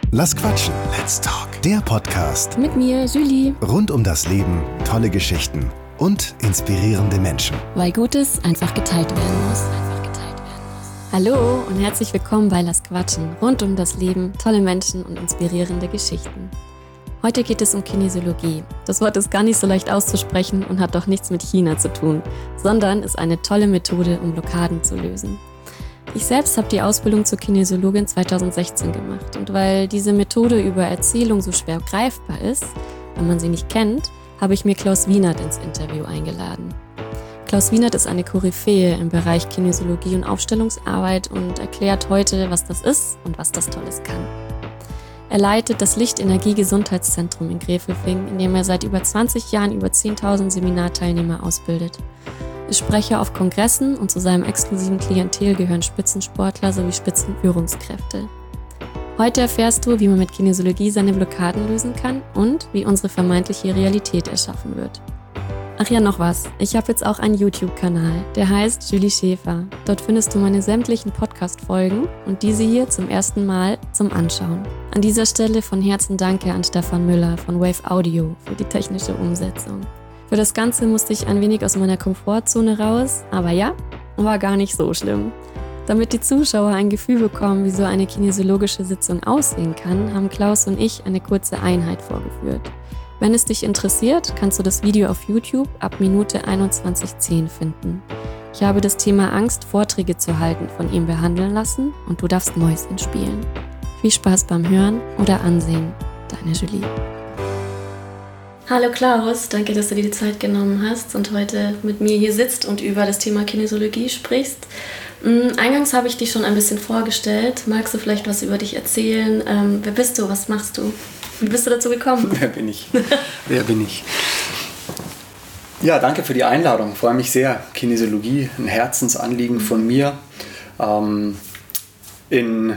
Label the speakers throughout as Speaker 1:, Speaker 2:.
Speaker 1: Lass quatschen. Let's talk. Der Podcast
Speaker 2: Mit mir, Julie.
Speaker 1: Rund um das Leben, tolle Geschichten und inspirierende Menschen.
Speaker 2: Weil Gutes einfach geteilt werden muss. Hallo und herzlich willkommen bei Lass quatschen. Rund um das Leben, tolle Menschen und inspirierende Geschichten. Heute geht es um Kinesiologie. Das Wort ist gar nicht so leicht auszusprechen und hat doch nichts mit China zu tun, sondern ist eine tolle Methode, um Blockaden zu lösen. Ich selbst habe die Ausbildung zur Kinesiologin 2016 gemacht und weil diese Methode über Erzählung so schwer greifbar ist, wenn man sie nicht kennt, habe ich mir Klaus Wienert ins Interview eingeladen. Klaus Wienert ist eine Koryphäe im Bereich Kinesiologie und Aufstellungsarbeit und erklärt heute, was das ist und was das Tolles kann. Er leitet das Lichtenergie-Gesundheitszentrum in Gräfelfing, in dem er seit über 20 Jahren über 10.000 Seminarteilnehmer ausbildet. Ist Sprecher auf Kongressen und zu seinem exklusiven Klientel gehören Spitzensportler sowie Spitzenführungskräfte. Heute erfährst du, wie man mit Kinesiologie seine Blockaden lösen kann und wie unsere vermeintliche Realität erschaffen wird. Ach ja, noch was. Ich habe jetzt auch einen YouTube-Kanal, der heißt Julie Schäfer. Dort findest du meine sämtlichen Podcast-Folgen und diese hier zum ersten Mal zum Anschauen. An dieser Stelle von Herzen danke an Stefan Müller von Wave Audio für die technische Umsetzung. Für das Ganze musste ich ein wenig aus meiner Komfortzone raus, aber ja, war gar nicht so schlimm. Damit die Zuschauer ein Gefühl bekommen, wie so eine kinesiologische Sitzung aussehen kann, haben Klaus und ich eine kurze Einheit vorgeführt. Wenn es dich interessiert, kannst du das Video auf YouTube ab Minute 21:10 finden. Ich habe das Thema Angst, Vorträge zu halten, von ihm behandeln lassen und du darfst Mäuschen spielen. Viel Spaß beim Hören oder Ansehen. Deine Julie. Hallo Klaus, danke, dass du dir die Zeit genommen hast und heute mit mir hier sitzt und über das Thema Kinesiologie sprichst. Eingangs habe ich dich schon ein bisschen vorgestellt. Magst du vielleicht was über dich erzählen? Wer bist du? Was machst du? Wie bist du dazu gekommen?
Speaker 3: Wer bin ich? Ja, danke für die Einladung. Ich freue mich sehr. Kinesiologie, ein Herzensanliegen von mir. In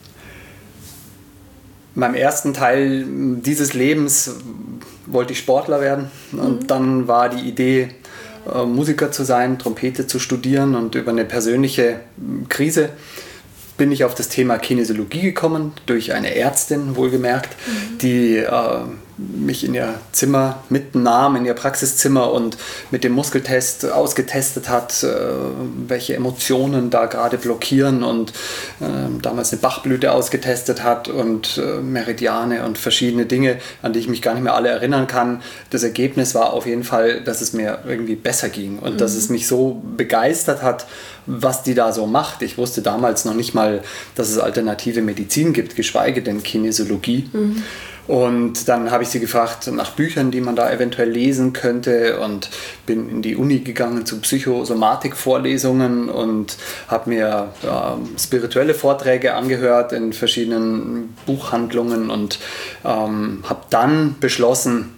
Speaker 3: meinem ersten Teil dieses Lebens wollte ich Sportler werden. Und dann war die Idee, Musiker zu sein, Trompete zu studieren. Und über eine persönliche Krise bin ich auf das Thema Kinesiologie gekommen, durch eine Ärztin wohlgemerkt, die mich in ihr Zimmer mitnahm, in ihr Praxiszimmer und mit dem Muskeltest ausgetestet hat, welche Emotionen da gerade blockieren und damals eine Bachblüte ausgetestet hat und Meridiane und verschiedene Dinge, an die ich mich gar nicht mehr alle erinnern kann. Das Ergebnis war auf jeden Fall, dass es mir irgendwie besser ging und dass es mich so begeistert hat, was die da so macht. Ich wusste damals noch nicht mal, dass es alternative Medizin gibt, geschweige denn Kinesiologie. Und dann habe ich sie gefragt nach Büchern, die man da eventuell lesen könnte und bin in die Uni gegangen zu Psychosomatik-Vorlesungen und habe mir spirituelle Vorträge angehört in verschiedenen Buchhandlungen und habe dann beschlossen,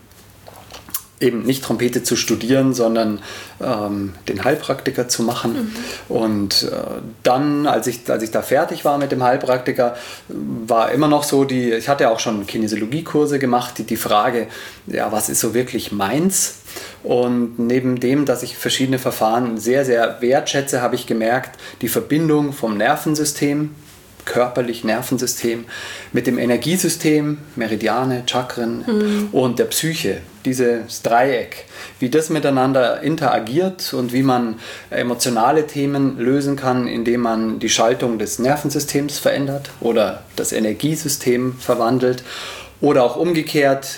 Speaker 3: eben nicht Trompete zu studieren, sondern den Heilpraktiker zu machen. Und dann, als ich da fertig war mit dem Heilpraktiker, war immer noch so ich hatte auch schon Kinesiologiekurse gemacht, die Frage, ja, was ist so wirklich meins? Und neben dem, dass ich verschiedene Verfahren sehr, sehr wertschätze, habe ich gemerkt, die Verbindung vom Nervensystem, körperlich Nervensystem, mit dem Energiesystem, Meridiane, Chakren und der Psyche, dieses Dreieck, wie das miteinander interagiert und wie man emotionale Themen lösen kann, indem man die Schaltung des Nervensystems verändert oder das Energiesystem verwandelt oder auch umgekehrt,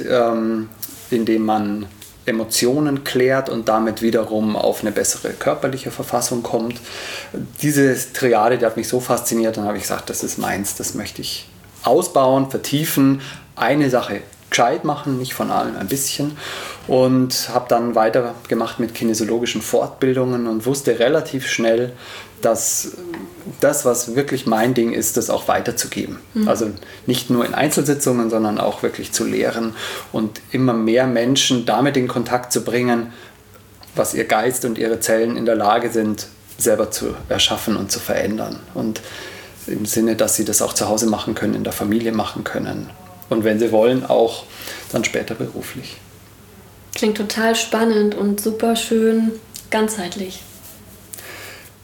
Speaker 3: indem man Emotionen klärt und damit wiederum auf eine bessere körperliche Verfassung kommt. Diese Triade, die hat mich so fasziniert, dann habe ich gesagt, das ist meins, das möchte ich ausbauen, vertiefen, eine Sache gescheit machen, nicht von allen ein bisschen, und habe dann weitergemacht mit kinesiologischen Fortbildungen und wusste relativ schnell, dass das, was wirklich mein Ding ist, das auch weiterzugeben. Also nicht nur in Einzelsitzungen, sondern auch wirklich zu lehren und immer mehr Menschen damit in Kontakt zu bringen, was ihr Geist und ihre Zellen in der Lage sind, selber zu erschaffen und zu verändern. Und im Sinne, dass sie das auch zu Hause machen können, in der Familie machen können. Und wenn sie wollen, auch dann später beruflich.
Speaker 2: Klingt total spannend und super schön ganzheitlich.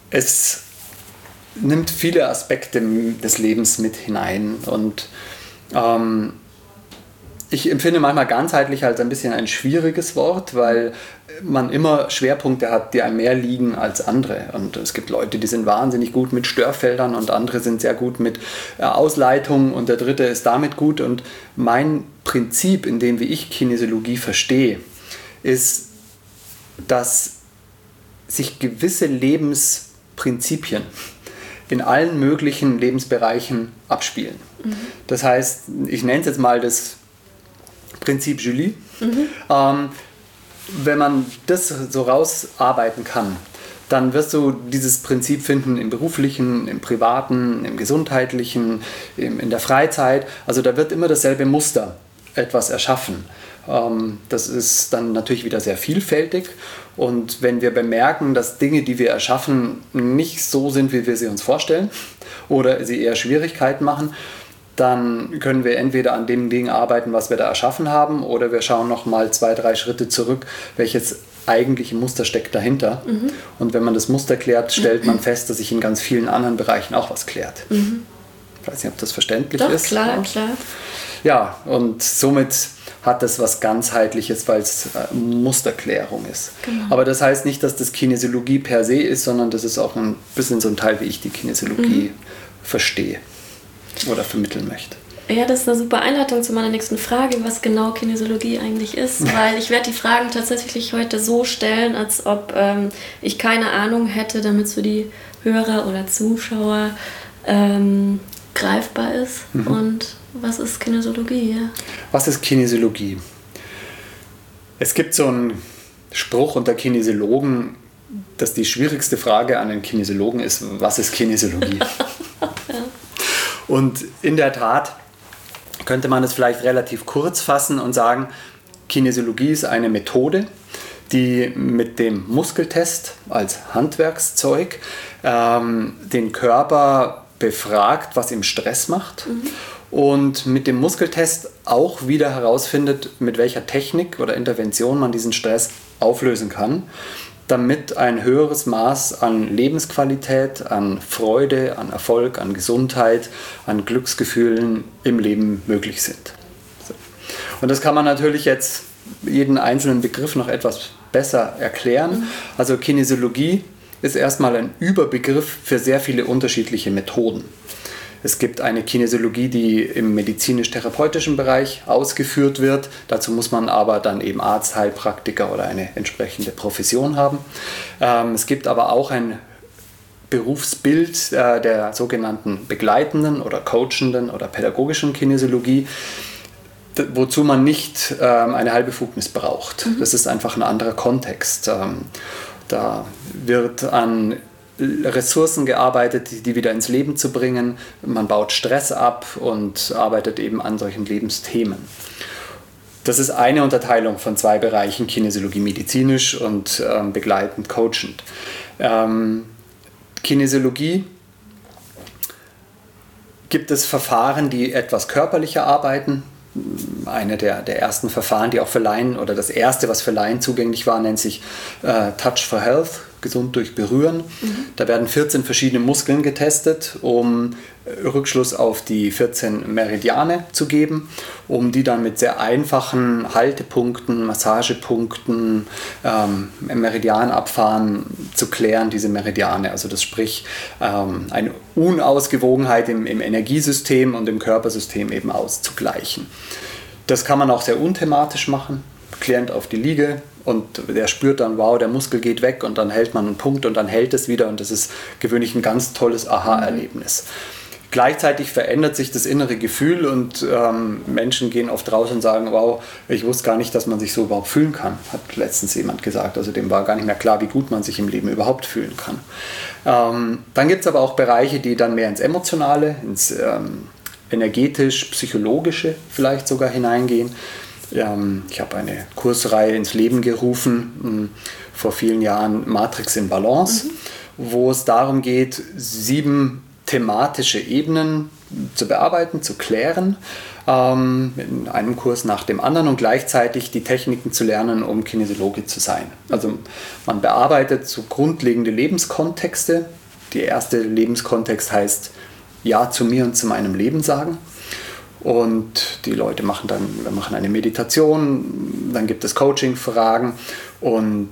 Speaker 3: Es nimmt viele Aspekte des Lebens mit hinein und Ich empfinde manchmal ganzheitlich als ein bisschen ein schwieriges Wort, weil man immer Schwerpunkte hat, die einem mehr liegen als andere. Und es gibt Leute, die sind wahnsinnig gut mit Störfeldern und andere sind sehr gut mit Ausleitungen und der dritte ist damit gut. Und mein Prinzip, in dem wie ich Kinesiologie verstehe, ist, dass sich gewisse Lebensprinzipien in allen möglichen Lebensbereichen abspielen. Das heißt, ich nenne es jetzt mal das Prinzip Julie. Wenn man das so rausarbeiten kann, dann wirst du dieses Prinzip finden im beruflichen, im privaten, im gesundheitlichen, in der Freizeit. Also da wird immer dasselbe Muster etwas erschaffen. Das ist dann natürlich wieder sehr vielfältig. Und wenn wir bemerken, dass Dinge, die wir erschaffen, nicht so sind, wie wir sie uns vorstellen oder sie eher Schwierigkeiten machen, dann können wir entweder an dem Ding arbeiten, was wir da erschaffen haben, oder wir schauen noch mal 2, 3 Schritte zurück, welches eigentliche Muster steckt dahinter. Und wenn man das Muster klärt, stellt man fest, dass sich in ganz vielen anderen Bereichen auch was klärt. Ich weiß nicht, ob das verständlich ist.
Speaker 2: Doch, klar.
Speaker 3: Ja, und somit hat das was Ganzheitliches, weil es Musterklärung ist. Genau. Aber das heißt nicht, dass das Kinesiologie per se ist, sondern das ist auch ein bisschen so ein Teil, wie ich die Kinesiologie verstehe oder vermitteln möchte.
Speaker 2: Ja, das ist eine super Einleitung zu meiner nächsten Frage, was genau Kinesiologie eigentlich ist, weil ich werde die Fragen tatsächlich heute so stellen, als ob ich keine Ahnung hätte, damit es für die Hörer oder Zuschauer greifbar ist. Und was ist Kinesiologie? Ja?
Speaker 3: Was ist Kinesiologie? Es gibt so einen Spruch unter Kinesiologen, dass die schwierigste Frage an den Kinesiologen ist, was ist Kinesiologie? Und in der Tat könnte man es vielleicht relativ kurz fassen und sagen, Kinesiologie ist eine Methode, die mit dem Muskeltest als Handwerkszeug den Körper befragt, was ihm Stress macht. Und mit dem Muskeltest auch wieder herausfindet, mit welcher Technik oder Intervention man diesen Stress auflösen kann, damit ein höheres Maß an Lebensqualität, an Freude, an Erfolg, an Gesundheit, an Glücksgefühlen im Leben möglich sind. Und das kann man natürlich jetzt jeden einzelnen Begriff noch etwas besser erklären. Also Kinesiologie ist erstmal ein Überbegriff für sehr viele unterschiedliche Methoden. Es gibt eine Kinesiologie, die im medizinisch-therapeutischen Bereich ausgeführt wird. Dazu muss man aber dann eben Arzt, Heilpraktiker oder eine entsprechende Profession haben. Es gibt aber auch ein Berufsbild der sogenannten begleitenden oder coachenden oder pädagogischen Kinesiologie, wozu man nicht eine Heilbefugnis braucht. Das ist einfach ein anderer Kontext. Da wird an Ressourcen gearbeitet, die wieder ins Leben zu bringen. Man baut Stress ab und arbeitet eben an solchen Lebensthemen. Das ist eine Unterteilung von 2 Bereichen, Kinesiologie medizinisch und begleitend coachend. Kinesiologie gibt es Verfahren, die etwas körperlicher arbeiten. Eine der ersten Verfahren, die auch für Laien, oder das erste, was für Laien zugänglich war, nennt sich Touch for Health, gesund durch Berühren. Da werden 14 verschiedene Muskeln getestet, um Rückschluss auf die 14 Meridiane zu geben, um die dann mit sehr einfachen Haltepunkten, Massagepunkten, Meridianabfahren zu klären, diese Meridiane. Also das sprich eine Unausgewogenheit im Energiesystem und im Körpersystem eben auszugleichen. Das kann man auch sehr unthematisch machen. Klient auf die Liege und der spürt dann, wow, der Muskel geht weg, und dann hält man einen Punkt und dann hält es wieder, und das ist gewöhnlich ein ganz tolles Aha-Erlebnis. Gleichzeitig verändert sich das innere Gefühl und Menschen gehen oft raus und sagen, wow, ich wusste gar nicht, dass man sich so überhaupt fühlen kann, hat letztens jemand gesagt. Also dem war gar nicht mehr klar, wie gut man sich im Leben überhaupt fühlen kann. Dann gibt es aber auch Bereiche, die dann mehr ins Emotionale, ins energetisch-psychologische vielleicht sogar hineingehen. Ich habe eine Kursreihe ins Leben gerufen, vor vielen Jahren, Matrix in Balance, wo es darum geht, 7 thematische Ebenen zu bearbeiten, zu klären, in einem Kurs nach dem anderen, und gleichzeitig die Techniken zu lernen, um Kinesiologe zu sein. Also man bearbeitet so grundlegende Lebenskontexte. Der erste Lebenskontext heißt Ja zu mir und zu meinem Leben sagen. und die Leute wir machen eine Meditation, dann gibt es Coaching-Fragen und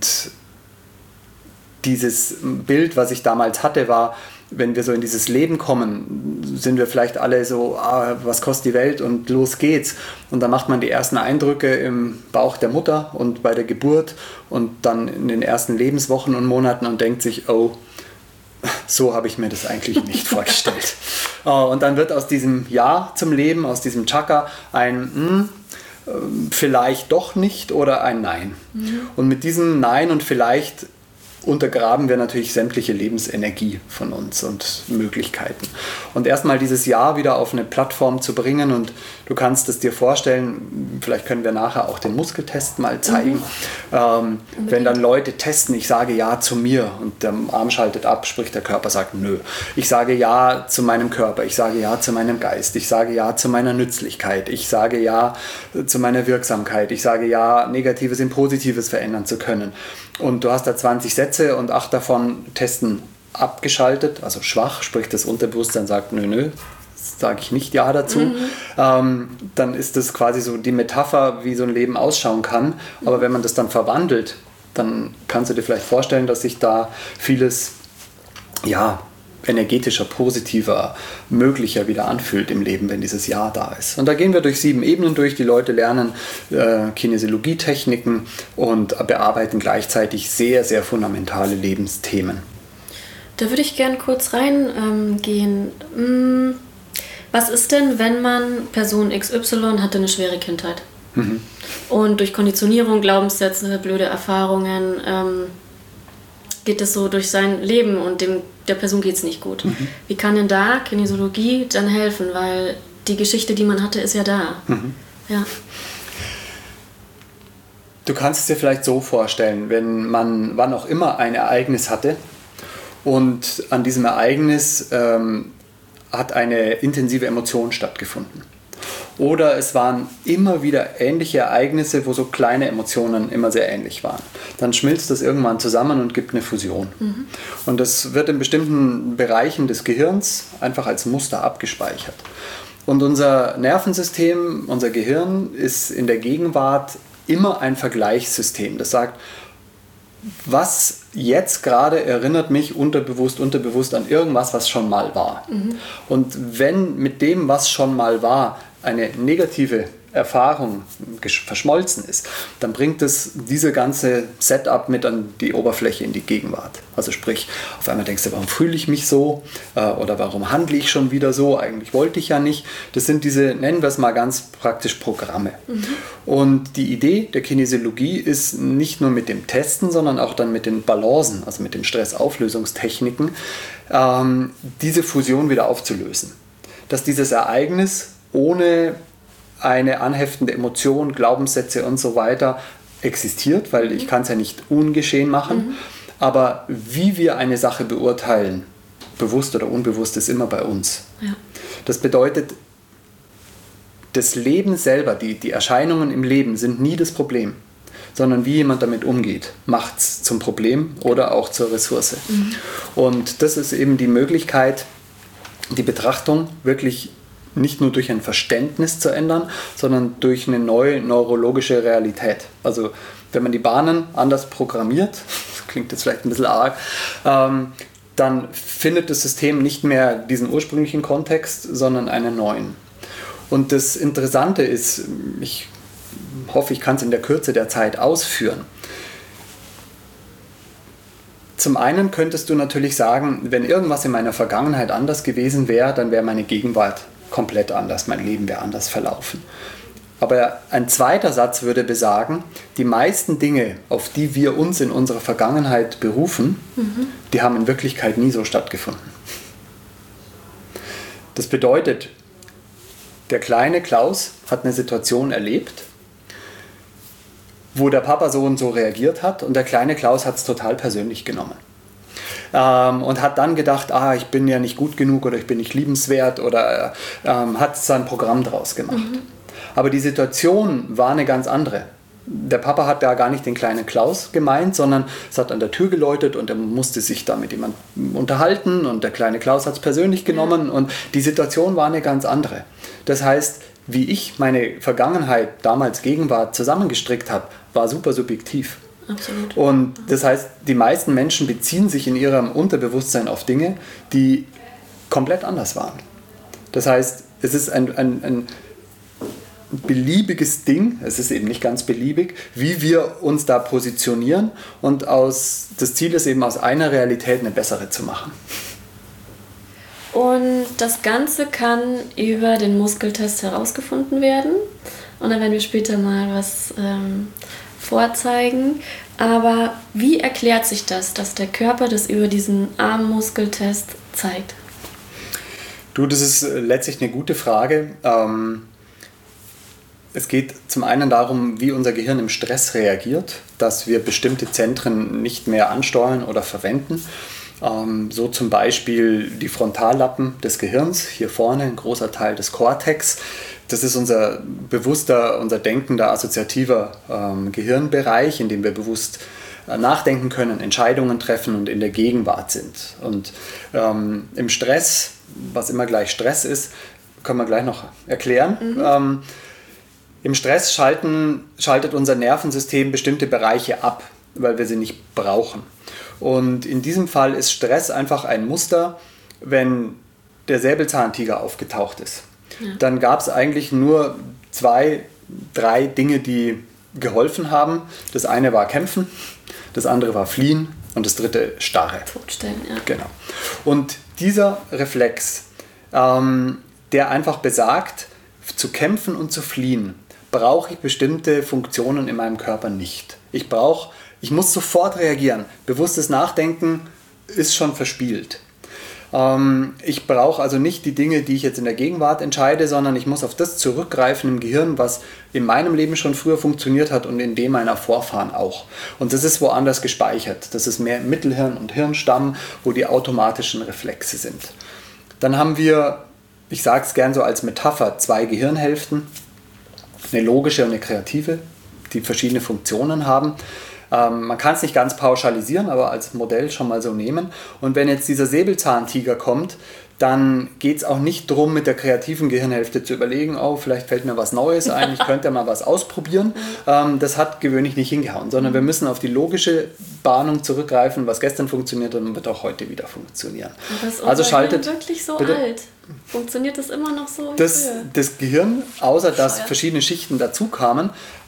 Speaker 3: dieses Bild, was ich damals hatte, war, wenn wir so in dieses Leben kommen, sind wir vielleicht alle so, was kostet die Welt und los geht's. Und dann macht man die ersten Eindrücke im Bauch der Mutter und bei der Geburt und dann in den ersten Lebenswochen und Monaten und denkt sich, oh, so habe ich mir das eigentlich nicht vorgestellt. Und dann wird aus diesem Ja zum Leben, aus diesem Chaka ein vielleicht doch nicht oder ein Nein. Und mit diesem Nein und vielleicht untergraben wir natürlich sämtliche Lebensenergie von uns und Möglichkeiten. Und erstmal dieses Jahr wieder auf eine Plattform zu bringen und du kannst es dir vorstellen, vielleicht können wir nachher auch den Muskeltest mal zeigen, wenn dann Leute testen, ich sage Ja zu mir und der Arm schaltet ab, sprich der Körper sagt Nö. Ich sage Ja zu meinem Körper, ich sage Ja zu meinem Geist, ich sage Ja zu meiner Nützlichkeit, ich sage Ja zu meiner Wirksamkeit, ich sage Ja, Negatives in Positives verändern zu können. Und du hast da 20 Sätze und 8 davon testen abgeschaltet, also schwach, sprich das Unterbewusstsein sagt nö, sage ich nicht Ja dazu. Dann ist das quasi so die Metapher, wie so ein Leben ausschauen kann. Aber wenn man das dann verwandelt, dann kannst du dir vielleicht vorstellen, dass sich da vieles, energetischer, positiver, möglicher wieder anfühlt im Leben, wenn dieses Ja da ist. Und da gehen wir durch 7 Ebenen durch. Die Leute lernen Kinesiologietechniken und bearbeiten gleichzeitig sehr, sehr fundamentale Lebensthemen.
Speaker 2: Da würde ich gern kurz reingehen. Was ist denn, wenn man Person XY hatte eine schwere Kindheit? Und durch Konditionierung, Glaubenssätze, blöde Erfahrungen geht es so durch sein Leben und der Person geht es nicht gut. Wie kann denn da Kinesiologie dann helfen? Weil die Geschichte, die man hatte, ist ja da. Ja.
Speaker 3: Du kannst es dir vielleicht so vorstellen, wenn man wann auch immer ein Ereignis hatte und an diesem Ereignis hat eine intensive Emotion stattgefunden. Oder es waren immer wieder ähnliche Ereignisse, wo so kleine Emotionen immer sehr ähnlich waren. Dann schmilzt das irgendwann zusammen und gibt eine Fusion. Und das wird in bestimmten Bereichen des Gehirns einfach als Muster abgespeichert. Und unser Nervensystem, unser Gehirn ist in der Gegenwart immer ein Vergleichssystem. Das sagt, was jetzt gerade erinnert mich unterbewusst an irgendwas, was schon mal war. Und wenn mit dem, was schon mal war, eine negative Erfahrung verschmolzen ist, dann bringt es diese ganze Setup mit an die Oberfläche in die Gegenwart. Also sprich, auf einmal denkst du, warum fühle ich mich so? Oder warum handle ich schon wieder so? Eigentlich wollte ich ja nicht. Das sind diese, nennen wir es mal ganz praktisch, Programme. Und die Idee der Kinesiologie ist nicht nur mit dem Testen, sondern auch dann mit den Balancen, also mit den Stressauflösungstechniken, diese Fusion wieder aufzulösen. Dass dieses Ereignis ohne eine anheftende Emotion, Glaubenssätze und so weiter existiert, weil ich kann es ja nicht ungeschehen machen. Aber wie wir eine Sache beurteilen, bewusst oder unbewusst, ist immer bei uns. Ja. Das bedeutet, das Leben selber, die Erscheinungen im Leben sind nie das Problem, sondern wie jemand damit umgeht, macht es zum Problem oder auch zur Ressource. Und das ist eben die Möglichkeit, die Betrachtung wirklich nicht nur durch ein Verständnis zu ändern, sondern durch eine neue neurologische Realität. Also wenn man die Bahnen anders programmiert, das klingt jetzt vielleicht ein bisschen arg, dann findet das System nicht mehr diesen ursprünglichen Kontext, sondern einen neuen. Und das Interessante ist, ich hoffe, ich kann es in der Kürze der Zeit ausführen. Zum einen könntest du natürlich sagen, wenn irgendwas in meiner Vergangenheit anders gewesen wäre, dann wäre meine Gegenwart komplett anders, mein Leben wäre anders verlaufen. Aber ein zweiter Satz würde besagen, die meisten Dinge, auf die wir uns in unserer Vergangenheit berufen, die haben in Wirklichkeit nie so stattgefunden. Das bedeutet, der kleine Klaus hat eine Situation erlebt, wo der Papa so und so reagiert hat und der kleine Klaus hat es total persönlich genommen. Und hat dann gedacht, ich bin ja nicht gut genug oder ich bin nicht liebenswert oder hat sein Programm draus gemacht. Aber die Situation war eine ganz andere. Der Papa hat da gar nicht den kleinen Klaus gemeint, sondern es hat an der Tür geläutet und er musste sich da mit jemandem unterhalten und der kleine Klaus hat es persönlich genommen und die Situation war eine ganz andere. Das heißt, wie ich meine Vergangenheit, damals Gegenwart, zusammengestrickt habe, war super subjektiv.
Speaker 2: Absolut.
Speaker 3: Und das heißt, die meisten Menschen beziehen sich in ihrem Unterbewusstsein auf Dinge, die komplett anders waren. Das heißt, es ist ein beliebiges Ding, es ist eben nicht ganz beliebig, wie wir uns da positionieren, und das Ziel ist eben, aus einer Realität eine bessere zu machen.
Speaker 2: Und das Ganze kann über den Muskeltest herausgefunden werden. Und dann werden wir später mal was vorzeigen. Aber wie erklärt sich das, dass der Körper das über diesen Armmuskeltest zeigt?
Speaker 3: Das ist letztlich eine gute Frage. Es geht zum einen darum, wie unser Gehirn im Stress reagiert, dass wir bestimmte Zentren nicht mehr ansteuern oder verwenden. So zum Beispiel die Frontallappen des Gehirns, hier vorne ein großer Teil des Kortex. Das ist unser denkender, assoziativer Gehirnbereich, in dem wir bewusst nachdenken können, Entscheidungen treffen und in der Gegenwart sind. Und im Stress, was immer gleich Stress ist, können wir gleich noch erklären. Im Stress schaltet unser Nervensystem bestimmte Bereiche ab, weil wir sie nicht brauchen. Und in diesem Fall ist Stress einfach ein Muster, wenn der Säbelzahntiger aufgetaucht ist. Ja. Dann gab es eigentlich nur 2, 3 Dinge, die geholfen haben. Das eine war Kämpfen, das andere war Fliehen und das dritte Starre.
Speaker 2: Totstellen, ja.
Speaker 3: Genau. Und dieser Reflex, der einfach besagt, zu kämpfen und zu fliehen, brauche ich bestimmte Funktionen in meinem Körper nicht. Ich muss sofort reagieren. Bewusstes Nachdenken ist schon verspielt. Ich brauche also nicht die Dinge, die ich jetzt in der Gegenwart entscheide, sondern ich muss auf das zurückgreifen im Gehirn, was in meinem Leben schon früher funktioniert hat und in dem meiner Vorfahren auch. Und das ist woanders gespeichert. Das ist mehr im Mittelhirn und Hirnstamm, wo die automatischen Reflexe sind. Dann haben wir, ich sage es gern so als Metapher, 2 Gehirnhälften. Eine logische und eine kreative, die verschiedene Funktionen haben. Man kann es nicht ganz pauschalisieren, aber als Modell schon mal so nehmen. Und wenn jetzt dieser Säbelzahntiger kommt, dann geht es auch nicht darum, mit der kreativen Gehirnhälfte zu überlegen, vielleicht fällt mir was Neues ein, ich könnte mal was ausprobieren. Das hat gewöhnlich nicht hingehauen, sondern wir müssen auf die logische Bahnung zurückgreifen, was gestern funktioniert und wird auch heute wieder funktionieren.
Speaker 2: Also schaltet wirklich so alt? Funktioniert das immer noch so?
Speaker 3: Das Gehirn, außer dass verschiedene Schichten dazu kamen,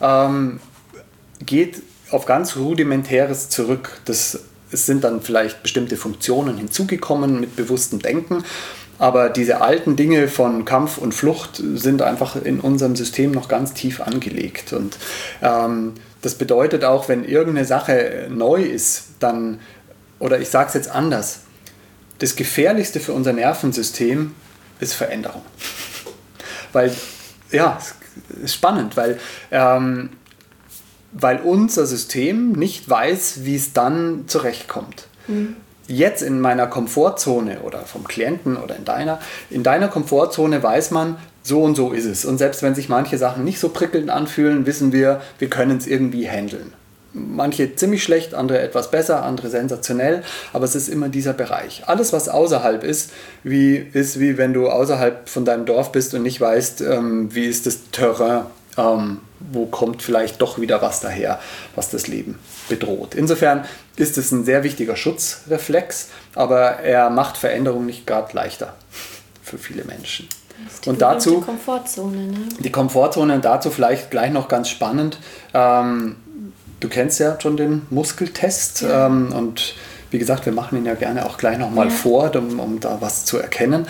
Speaker 3: geht auf ganz Rudimentäres zurück. Es sind dann vielleicht bestimmte Funktionen hinzugekommen mit bewusstem Denken, aber diese alten Dinge von Kampf und Flucht sind einfach in unserem System noch ganz tief angelegt. Und das bedeutet auch, wenn irgendeine Sache neu ist, oder ich sage es jetzt anders, das Gefährlichste für unser Nervensystem ist Veränderung. Weil, es ist spannend, weil unser System nicht weiß, wie es dann zurechtkommt. Jetzt in meiner Komfortzone oder vom Klienten oder in deiner Komfortzone weiß man, so und so ist es. Und selbst wenn sich manche Sachen nicht so prickelnd anfühlen, wissen wir können es irgendwie handeln. Manche ziemlich schlecht, andere etwas besser, andere sensationell, aber es ist immer dieser Bereich. Alles, was außerhalb ist wie wenn du außerhalb von deinem Dorf bist und nicht weißt, wie ist das Terrain, wo kommt vielleicht doch wieder was daher, was das Leben bedroht. Insofern ist es ein sehr wichtiger Schutzreflex, aber er macht Veränderung nicht gerade leichter für viele Menschen.
Speaker 2: Und dazu die Komfortzone. Ne?
Speaker 3: Die Komfortzone, und dazu vielleicht gleich noch ganz spannend. Du kennst ja schon den Muskeltest, und wie gesagt, wir machen ihn ja gerne auch gleich nochmal vor, um da was zu erkennen.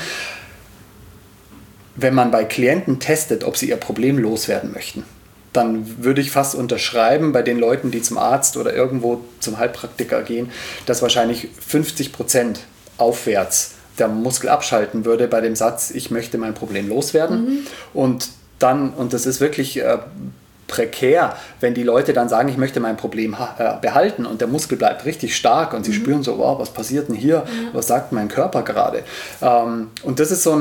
Speaker 3: Wenn man bei Klienten testet, ob sie ihr Problem loswerden möchten, dann würde ich fast unterschreiben bei den Leuten, die zum Arzt oder irgendwo zum Heilpraktiker gehen, dass wahrscheinlich 50% aufwärts der Muskel abschalten würde bei dem Satz, ich möchte mein Problem loswerden. Und das ist wirklich prekär, wenn die Leute dann sagen, ich möchte mein Problem behalten und der Muskel bleibt richtig stark und sie spüren so, wow, was passiert denn hier? Was sagt mein Körper gerade? Und das ist so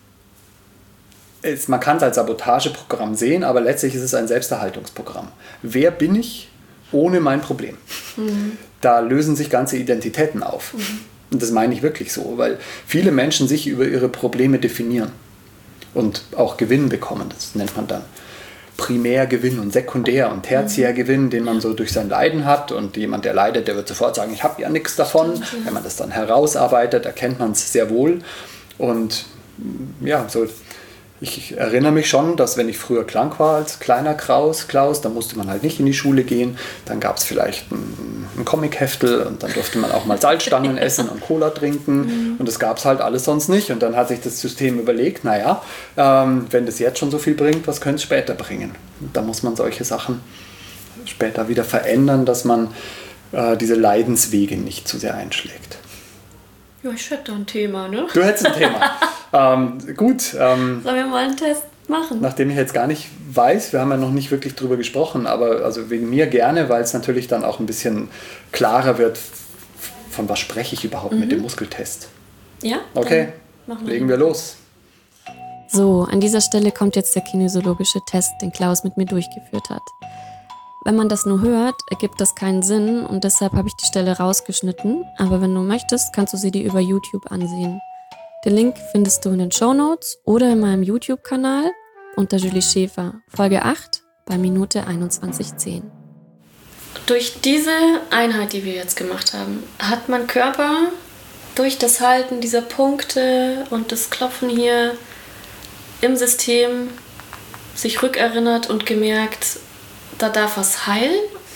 Speaker 3: man kann es als Sabotageprogramm sehen, aber letztlich ist es ein Selbsterhaltungsprogramm. Wer bin ich ohne mein Problem? Da lösen sich ganze Identitäten auf. Und das meine ich wirklich so, weil viele Menschen sich über ihre Probleme definieren. und auch Gewinn bekommen. Das nennt man dann Primärgewinn und Sekundär- und Tertiärgewinn, den man so durch sein Leiden hat. Und jemand, der leidet, der wird sofort sagen, ich habe ja nichts davon. Wenn man das dann herausarbeitet, erkennt man es sehr wohl. Und ja, so ich erinnere mich schon, dass wenn ich früher krank war als kleiner Klaus, dann musste man halt nicht in die Schule gehen. Dann gab es vielleicht ein Comicheftel und dann durfte man auch mal Salzstangen essen und Cola trinken. Und das gab es halt alles sonst nicht. Und dann hat sich das System überlegt, naja, wenn das jetzt schon so viel bringt, was könnte es später bringen? Und da muss man solche Sachen später wieder verändern, dass man diese Leidenswege nicht zu sehr einschlägt.
Speaker 2: Ja, ich hätte ein Thema, ne?
Speaker 3: Du hättest ein Thema. Gut.
Speaker 2: Sollen wir mal einen Test machen?
Speaker 3: Nachdem ich jetzt gar nicht weiß, wir haben ja noch nicht wirklich drüber gesprochen, aber also wegen mir gerne, weil es natürlich dann auch ein bisschen klarer wird, von was spreche ich überhaupt mit dem Muskeltest.
Speaker 2: Ja?
Speaker 3: Okay, legen wir los.
Speaker 2: So, an dieser Stelle kommt jetzt der kinesiologische Test, den Klaus mit mir durchgeführt hat. Wenn man das nur hört, ergibt das keinen Sinn und deshalb habe ich die Stelle rausgeschnitten. Aber wenn du möchtest, kannst du sie dir über YouTube ansehen. Den Link findest du in den Shownotes oder in meinem YouTube-Kanal unter Julie Schäfer, Folge 8 bei Minute 21:10. Durch diese Einheit, die wir jetzt gemacht haben, hat mein Körper durch das Halten dieser Punkte und das Klopfen hier im System sich rückerinnert und gemerkt, da darf was heilen?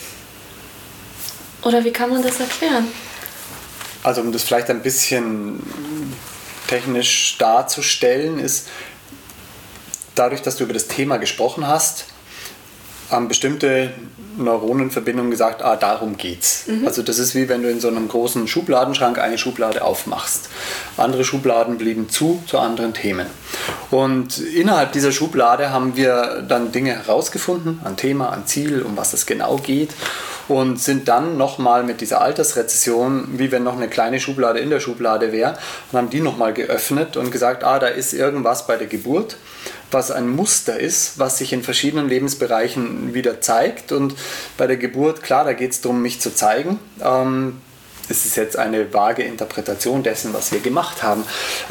Speaker 2: Oder wie kann man das erklären?
Speaker 3: Also um das vielleicht ein bisschen technisch darzustellen, ist dadurch, dass du über das Thema gesprochen hast, haben bestimmte Neuronenverbindungen gesagt, darum geht's. Also das ist wie wenn du in so einem großen Schubladenschrank eine Schublade aufmachst. Andere Schubladen blieben zu anderen Themen. Und innerhalb dieser Schublade haben wir dann Dinge herausgefunden, ein Thema, ein Ziel, um was es genau geht. Und sind dann nochmal mit dieser Altersrezession, wie wenn noch eine kleine Schublade in der Schublade wäre, und haben die nochmal geöffnet und gesagt, da ist irgendwas bei der Geburt, was ein Muster ist, was sich in verschiedenen Lebensbereichen wieder zeigt. Und bei der Geburt, klar, da geht es darum, mich zu zeigen. Es ist jetzt eine vage Interpretation dessen, was wir gemacht haben.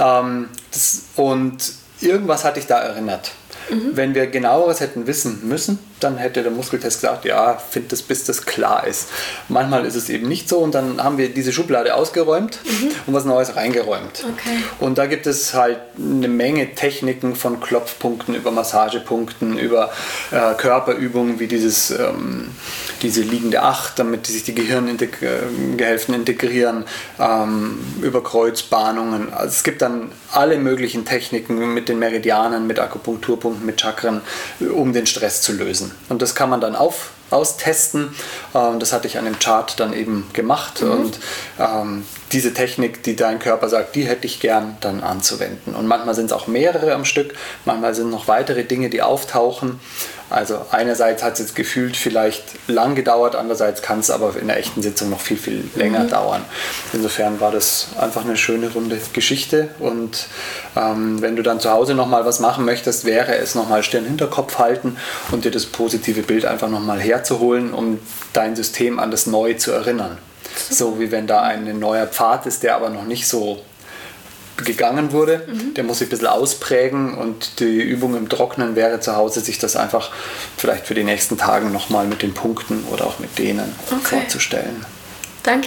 Speaker 3: Und irgendwas hat dich da erinnert. Wenn wir genaueres hätten wissen müssen, dann hätte der Muskeltest gesagt, ja, find das, bis das klar ist. Manchmal ist es eben nicht so und dann haben wir diese Schublade ausgeräumt und was Neues reingeräumt.
Speaker 2: Okay.
Speaker 3: Und da gibt es halt eine Menge Techniken von Klopfpunkten über Massagepunkten, über Körperübungen wie diese liegende Acht, damit sich die Gehirngehälften integrieren, über Kreuzbahnungen. Also es gibt dann alle möglichen Techniken mit den Meridianen, mit Akupunkturpunkten, mit Chakren, um den Stress zu lösen. Und das kann man dann austesten. Das hatte ich an dem Chart dann eben gemacht. Und diese Technik, die dein Körper sagt, die hätte ich gern dann anzuwenden. Und manchmal sind es auch mehrere am Stück, manchmal sind noch weitere Dinge, die auftauchen. Also einerseits hat es jetzt gefühlt vielleicht lang gedauert, andererseits kann es aber in der echten Sitzung noch viel, viel länger dauern. Insofern war das einfach eine schöne runde Geschichte und wenn du dann zu Hause nochmal was machen möchtest, wäre es nochmal Stirn hinter Kopf halten und dir das positive Bild einfach nochmal herzuholen, um dein System an das Neue zu erinnern. So wie wenn da ein neuer Pfad ist, der aber noch nicht so gegangen wurde, der muss sich ein bisschen ausprägen und die Übung im Trocknen wäre zu Hause, sich das einfach vielleicht für die nächsten Tage nochmal mit den Punkten oder auch mit denen vorzustellen.
Speaker 2: Danke.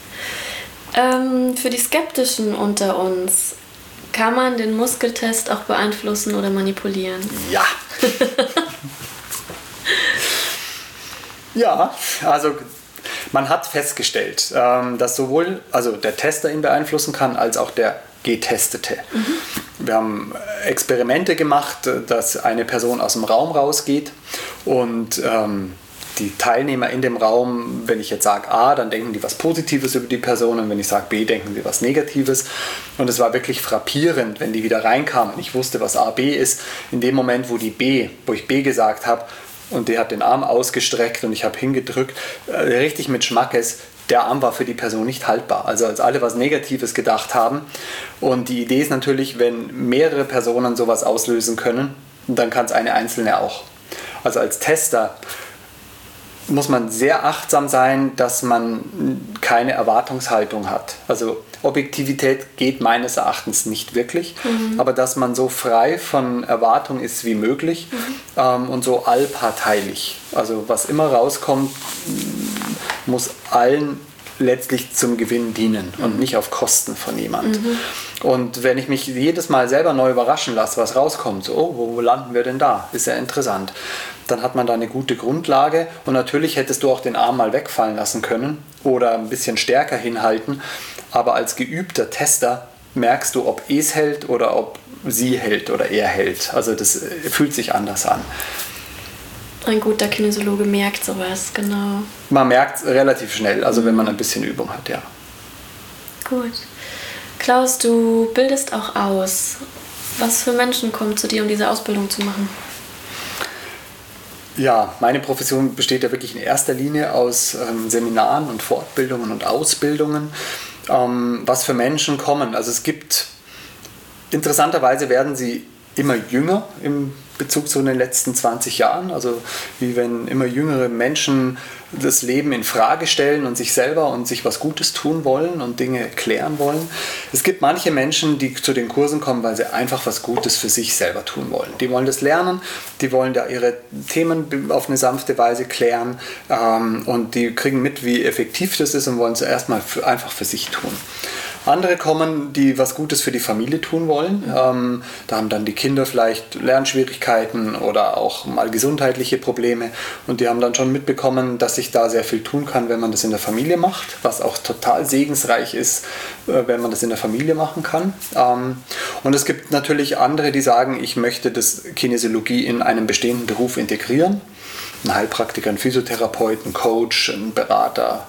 Speaker 2: Für die Skeptischen unter uns, kann man den Muskeltest auch beeinflussen oder manipulieren?
Speaker 3: Ja. Ja, also man hat festgestellt, dass sowohl der Tester ihn beeinflussen kann, als auch der Getestete. Wir haben Experimente gemacht, dass eine Person aus dem Raum rausgeht und die Teilnehmer in dem Raum, wenn ich jetzt sage A, dann denken die was Positives über die Person und wenn ich sage B, denken sie was Negatives. Und es war wirklich frappierend, wenn die wieder reinkamen. Ich wusste, was A, B ist. In dem Moment, wo ich B gesagt habe und die hat den Arm ausgestreckt und ich habe hingedrückt, richtig mit Schmackes, der Arm war für die Person nicht haltbar. Also als alle was Negatives gedacht haben. Und die Idee ist natürlich, wenn mehrere Personen sowas auslösen können, dann kann es eine einzelne auch. Also als Tester muss man sehr achtsam sein, dass man keine Erwartungshaltung hat. Also Objektivität geht meines Erachtens nicht wirklich, aber dass man so frei von Erwartung ist wie möglich und so allparteilich. Also was immer rauskommt, muss allen letztlich zum Gewinn dienen und nicht auf Kosten von jemand. Und wenn ich mich jedes Mal selber neu überraschen lasse, was rauskommt, so, oh, wo landen wir denn da? Ist ja interessant. Dann hat man da eine gute Grundlage und natürlich hättest du auch den Arm mal wegfallen lassen können oder ein bisschen stärker hinhalten, aber als geübter Tester merkst du, ob es hält oder ob sie hält oder er hält. Also das fühlt sich anders an.
Speaker 2: Ein guter Kinesiologe merkt sowas, genau.
Speaker 3: Man merkt es relativ schnell, also wenn man ein bisschen Übung hat, ja.
Speaker 2: Gut. Klaus, du bildest auch aus. Was für Menschen kommen zu dir, um diese Ausbildung zu machen?
Speaker 3: Ja, meine Profession besteht ja wirklich in erster Linie aus Seminaren und Fortbildungen und Ausbildungen. Was für Menschen kommen? Also es gibt, interessanterweise werden sie immer jünger im Bezug zu den letzten 20 Jahren. Also wie wenn immer jüngere Menschen das Leben in Frage stellen und sich selber und sich was Gutes tun wollen und Dinge klären wollen. Es gibt manche Menschen, die zu den Kursen kommen, weil sie einfach was Gutes für sich selber tun wollen. Die wollen das lernen, die wollen da ihre Themen auf eine sanfte Weise klären und die kriegen mit, wie effektiv das ist und wollen es erstmal einfach für sich tun. Andere kommen, die was Gutes für die Familie tun wollen. Da haben dann die Kinder vielleicht Lernschwierigkeiten oder auch mal gesundheitliche Probleme. Und die haben dann schon mitbekommen, dass sich da sehr viel tun kann, wenn man das in der Familie macht. Was auch total segensreich ist, wenn man das in der Familie machen kann. Und es gibt natürlich andere, die sagen, ich möchte das Kinesiologie in einen bestehenden Beruf integrieren. Ein Heilpraktiker, ein Physiotherapeut, ein Coach, ein Berater.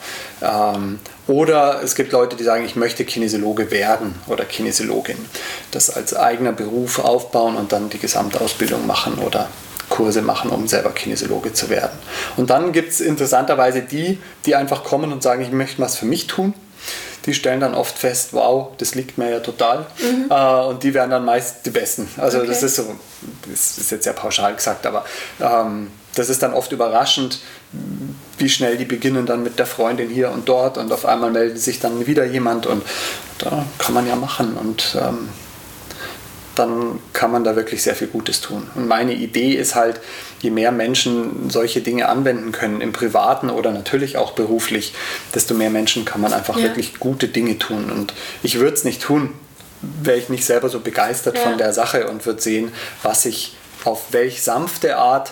Speaker 3: Oder es gibt Leute, die sagen, ich möchte Kinesiologe werden oder Kinesiologin. Das als eigener Beruf aufbauen und dann die gesamte Ausbildung machen oder Kurse machen, um selber Kinesiologe zu werden. Und dann gibt es interessanterweise die einfach kommen und sagen, ich möchte was für mich tun. Die stellen dann oft fest, wow, das liegt mir ja total. Und die werden dann meist die Besten. Also okay. Das ist so, das ist jetzt sehr pauschal gesagt, aber das ist dann oft überraschend, wie schnell die beginnen dann mit der Freundin hier und dort und auf einmal meldet sich dann wieder jemand und da kann man ja machen und dann kann man da wirklich sehr viel Gutes tun. Und meine Idee ist halt, je mehr Menschen solche Dinge anwenden können, im Privaten oder natürlich auch beruflich, desto mehr Menschen kann man einfach wirklich gute Dinge tun. Und ich würde es nicht tun, wäre ich nicht selber so begeistert von der Sache und würde sehen, was ich auf welch sanfte Art,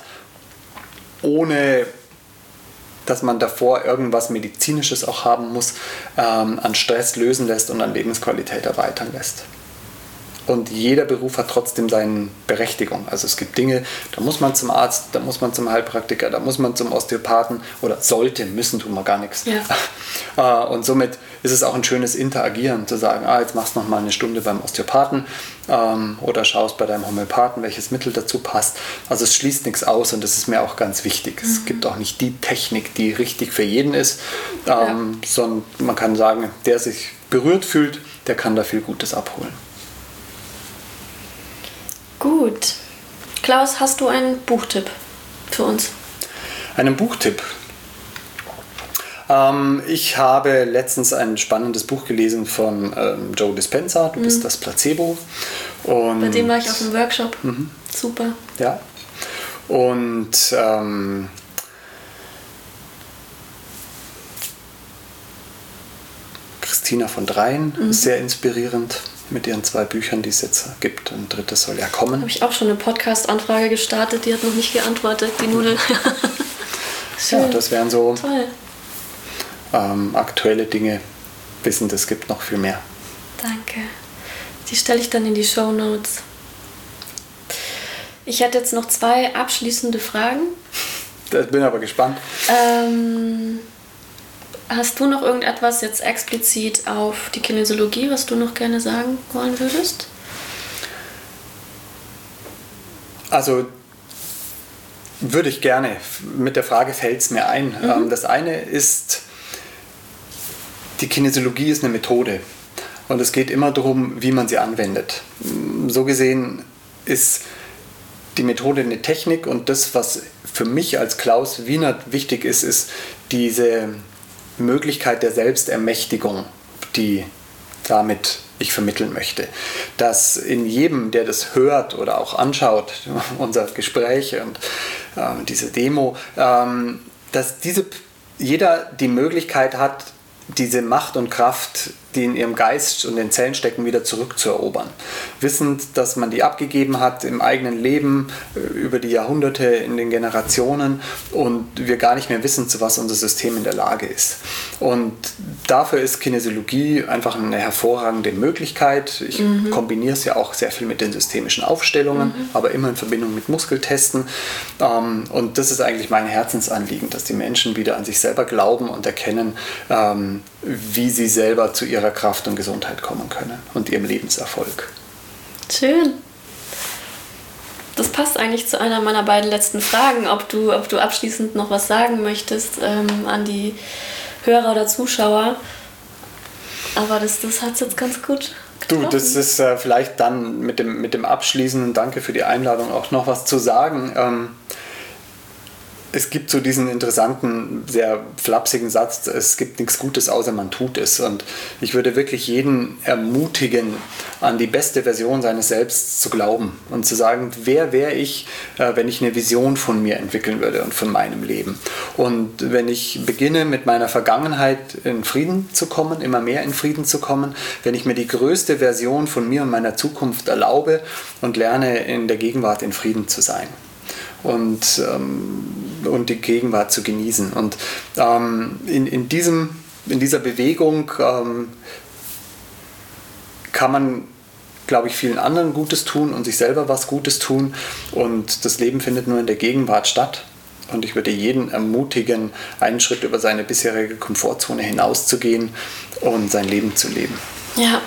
Speaker 3: ohne dass man davor irgendwas Medizinisches auch haben muss, an Stress lösen lässt und an Lebensqualität erweitern lässt. Und jeder Beruf hat trotzdem seine Berechtigung. Also es gibt Dinge, da muss man zum Arzt, da muss man zum Heilpraktiker, da muss man zum Osteopathen oder müssen tun wir gar nichts. Ja. Und somit ist es auch ein schönes Interagieren, zu sagen, jetzt machst du noch mal eine Stunde beim Osteopathen oder schaust bei deinem Homöopathen, welches Mittel dazu passt. Also es schließt nichts aus und das ist mir auch ganz wichtig. Es gibt auch nicht die Technik, die richtig für jeden ist, sondern man kann sagen, der sich berührt fühlt, der kann da viel Gutes abholen.
Speaker 2: Gut. Klaus, hast du einen Buchtipp für uns?
Speaker 3: Einen Buchtipp? Ich habe letztens ein spannendes Buch gelesen von Joe Dispenza, Du bist das Placebo. Und
Speaker 2: bei dem war ich auf dem Workshop. Super.
Speaker 3: Ja. Und Christina von Dreien ist sehr inspirierend. Mit ihren 2 Büchern, die es jetzt gibt. Ein drittes soll ja kommen.
Speaker 2: Habe ich auch schon eine Podcast-Anfrage gestartet, die hat noch nicht geantwortet, die Nudel.
Speaker 3: Ja, das wären so aktuelle Dinge. Wissen, es gibt noch viel mehr.
Speaker 2: Danke. Die stelle ich dann in die Shownotes. Ich hätte jetzt noch 2 abschließende Fragen.
Speaker 3: Ich bin aber gespannt.
Speaker 2: Hast du noch irgendetwas jetzt explizit auf die Kinesiologie, was du noch gerne sagen wollen würdest? Also
Speaker 3: würde ich gerne. Mit der Frage fällt es mir ein. Das eine ist, die Kinesiologie ist eine Methode und es geht immer darum, wie man sie anwendet. So gesehen ist die Methode eine Technik und das, was für mich als Klaus Wienert wichtig ist, ist diese Möglichkeit der Selbstermächtigung, die damit ich vermitteln möchte. Dass in jedem, der das hört oder auch anschaut, unser Gespräch und diese Demo, dass jeder die Möglichkeit hat, diese Macht und Kraft, die in ihrem Geist und den Zellen stecken, wieder zurückzuerobern. Wissend, dass man die abgegeben hat im eigenen Leben, über die Jahrhunderte, in den Generationen und wir gar nicht mehr wissen, zu was unser System in der Lage ist. Und dafür ist Kinesiologie einfach eine hervorragende Möglichkeit. Ich kombiniere es ja auch sehr viel mit den systemischen Aufstellungen, aber immer in Verbindung mit Muskeltesten. Und das ist eigentlich mein Herzensanliegen, dass die Menschen wieder an sich selber glauben und erkennen, wie sie selber zu ihrer Kraft und Gesundheit kommen können und ihrem Lebenserfolg.
Speaker 2: Schön. Das passt eigentlich zu einer meiner beiden letzten Fragen, ob du abschließend noch was sagen möchtest an die Hörer oder Zuschauer. Aber das hat es jetzt ganz gut getroffen.
Speaker 3: Du, das ist vielleicht dann mit dem abschließenden Danke für die Einladung auch noch was zu sagen. Es gibt so diesen interessanten, sehr flapsigen Satz, es gibt nichts Gutes, außer man tut es. Und ich würde wirklich jeden ermutigen, an die beste Version seines Selbst zu glauben und zu sagen, wer wäre ich, wenn ich eine Vision von mir entwickeln würde und von meinem Leben. Und wenn ich beginne, mit meiner Vergangenheit in Frieden zu kommen, immer mehr in Frieden zu kommen, wenn ich mir die größte Version von mir und meiner Zukunft erlaube und lerne, in der Gegenwart in Frieden zu sein. Und die Gegenwart zu genießen. Und in dieser Bewegung kann man, glaube ich, vielen anderen Gutes tun und sich selber was Gutes tun. Und das Leben findet nur in der Gegenwart statt. Und ich würde jeden ermutigen, einen Schritt über seine bisherige Komfortzone hinauszugehen und sein Leben zu leben.
Speaker 2: Ja.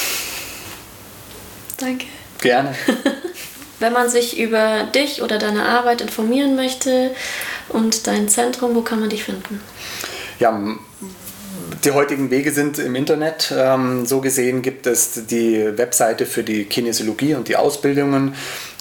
Speaker 2: Danke.
Speaker 3: Gerne.
Speaker 2: Wenn man sich über dich oder deine Arbeit informieren möchte und dein Zentrum, wo kann man dich finden?
Speaker 3: Ja, die heutigen Wege sind im Internet. So gesehen gibt es die Webseite für die Kinesiologie und die Ausbildungen.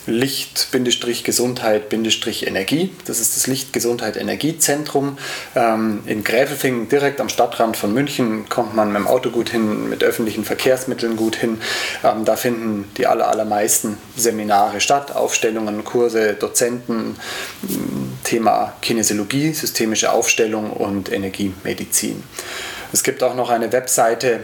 Speaker 3: Licht-Gesundheit-Energie. Das ist das Licht-Gesundheit-Energie-Zentrum. In Gräfelfing, direkt am Stadtrand von München, kommt man mit dem Auto gut hin, mit öffentlichen Verkehrsmitteln gut hin. Da finden die allermeisten Seminare statt, Aufstellungen, Kurse, Dozenten, Thema Kinesiologie, systemische Aufstellung und Energiemedizin. Es gibt auch noch eine Webseite,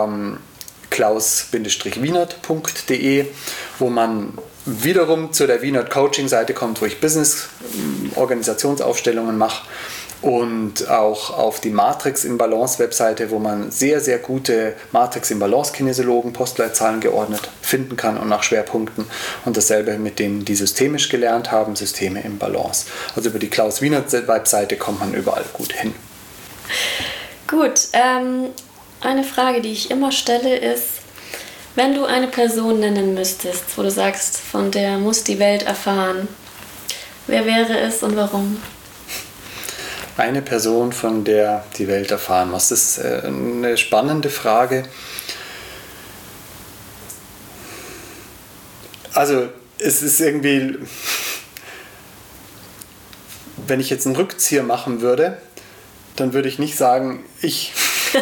Speaker 3: klaus-wienert.de, wo man wiederum zu der Wienert Coaching-Seite kommt, wo ich Business-Organisationsaufstellungen mache, und auch auf die Matrix in Balance-Webseite, wo man sehr, sehr gute Matrix in Balance-Kinesiologen, Postleitzahlen geordnet finden kann und nach Schwerpunkten, und dasselbe mit denen, die systemisch gelernt haben, Systeme im Balance. Also über die Klaus Wienert-Webseite kommt man überall gut hin.
Speaker 2: Gut, eine Frage, die ich immer stelle, ist, wenn du eine Person nennen müsstest, wo du sagst, von der muss die Welt erfahren, wer wäre es und warum?
Speaker 3: Eine Person, von der die Welt erfahren muss. Das ist eine spannende Frage. Also es ist irgendwie, wenn ich jetzt einen Rückzieher machen würde, dann würde ich nicht sagen, ich.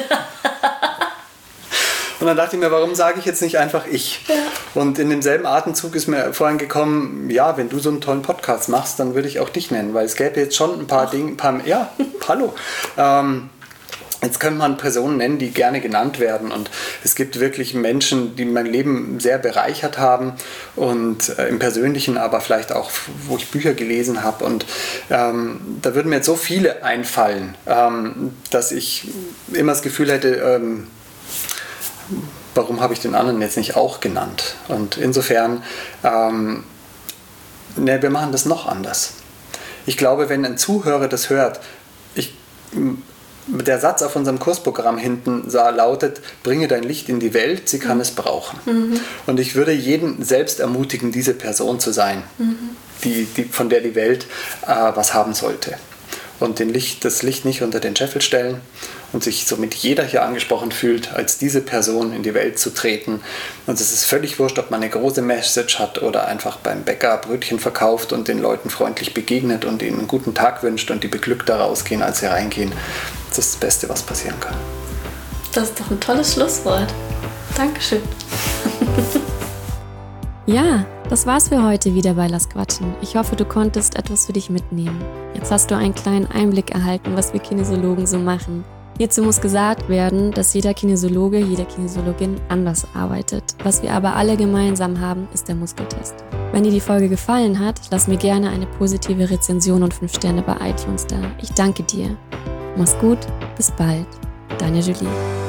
Speaker 3: Und dann dachte ich mir, warum sage ich jetzt nicht einfach ich? Ja. Und in demselben Atemzug ist mir vorhin gekommen, ja, wenn du so einen tollen Podcast machst, dann würde ich auch dich nennen, weil es gäbe jetzt schon ein paar Dinge, ja, hallo. Jetzt könnte man Personen nennen, die gerne genannt werden, und es gibt wirklich Menschen, die mein Leben sehr bereichert haben und im Persönlichen, aber vielleicht auch, wo ich Bücher gelesen habe, und da würden mir jetzt so viele einfallen, dass ich immer das Gefühl hätte, warum habe ich den anderen jetzt nicht auch genannt? Und insofern, wir machen das noch anders. Ich glaube, wenn ein Zuhörer das hört, der Satz auf unserem Kursprogramm hinten lautet, bringe dein Licht in die Welt, sie kann es brauchen. Mhm. Und ich würde jeden selbst ermutigen, diese Person zu sein, von der die Welt was haben sollte. Und das Licht nicht unter den Scheffel stellen und sich somit jeder hier angesprochen fühlt, als diese Person in die Welt zu treten. Und es ist völlig wurscht, ob man eine große Message hat oder einfach beim Bäcker Brötchen verkauft und den Leuten freundlich begegnet und ihnen einen guten Tag wünscht und die beglückter rausgehen, als sie reingehen. Das ist das Beste, was passieren kann.
Speaker 2: Das ist doch ein tolles Schlusswort. Dankeschön. Ja, das war's für heute wieder bei Lass Quatschen. Ich hoffe, du konntest etwas für dich mitnehmen. Jetzt hast du einen kleinen Einblick erhalten, was wir Kinesiologen so machen. Hierzu muss gesagt werden, dass jeder Kinesiologe, jede Kinesiologin anders arbeitet. Was wir aber alle gemeinsam haben, ist der Muskeltest. Wenn dir die Folge gefallen hat, lass mir gerne eine positive Rezension und 5 Sterne bei iTunes da. Ich danke dir. Mach's gut, bis bald. Deine Julie.